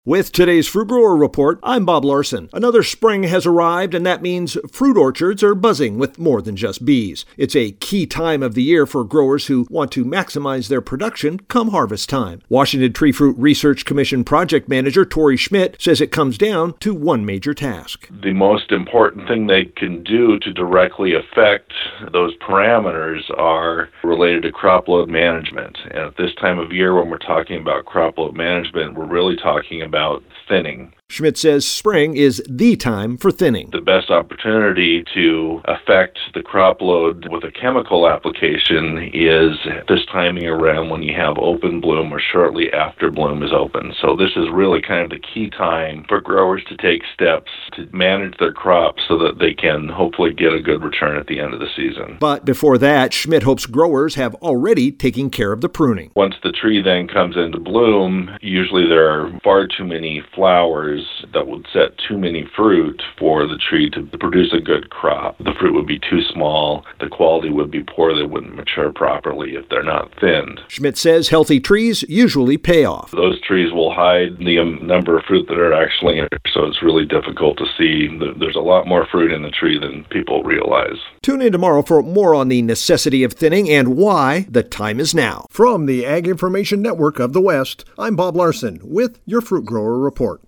With today's Fruit Grower Report, I'm Bob Larson. Another spring has arrived, and that means fruit orchards are buzzing with more than just bees. It's a key time of the year for growers who want to maximize their production come harvest time. Washington Tree Fruit Research Commission project manager Tori Schmidt says it comes down to one major task. The most important thing they can do to directly affect those parameters are related to crop load management. And at this time of year, when we're talking about crop load management, we're really talking about thinning. Schmidt says spring is the time for thinning. The best opportunity to affect the crop load with a chemical application is this timing around when you have open bloom or shortly after bloom is open. So this is really kind of the key time for growers to take steps to manage their crops so that they can hopefully get a good return at the end of the season. But before that, Schmidt hopes growers have already taken care of the pruning. Once the tree then comes into bloom, usually there are far too many flowers that would set too many fruit for the tree to produce a good crop. The fruit would be too small, the quality would be poor, they wouldn't mature properly if they're not thinned. Schmidt says healthy trees usually pay off. Those trees will hide the number of fruit that are actually in it, so it's really difficult to see. There's a lot more fruit in the tree than people realize. Tune in tomorrow for more on the necessity of thinning and why the time is now. From the Ag Information Network of the West, I'm Bob Larson with your Fruit Grower Report.